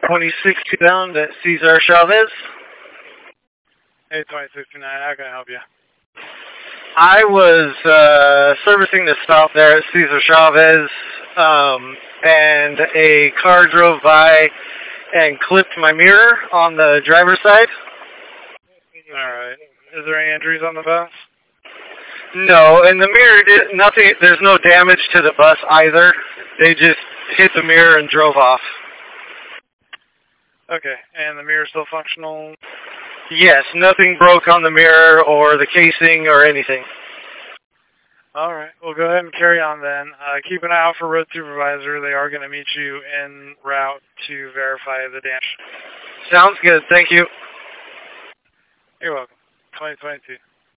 26 down at Cesar Chavez. Hey, 2069, how can I help you? I was servicing the stop there at Cesar Chavez, and a car drove by and clipped my mirror on the driver's side. Alright. Is there any injuries on the bus? No, and the mirror did nothing. There's no damage to the bus either. They just hit the mirror and drove off. Okay, and the mirror's still functional? Yes, nothing broke on the mirror or the casing or anything. Alright, we'll go ahead and carry on then. Keep an eye out for road supervisor. They are going to meet you en route to verify the damage. Sounds good, thank you. You're welcome. 2022.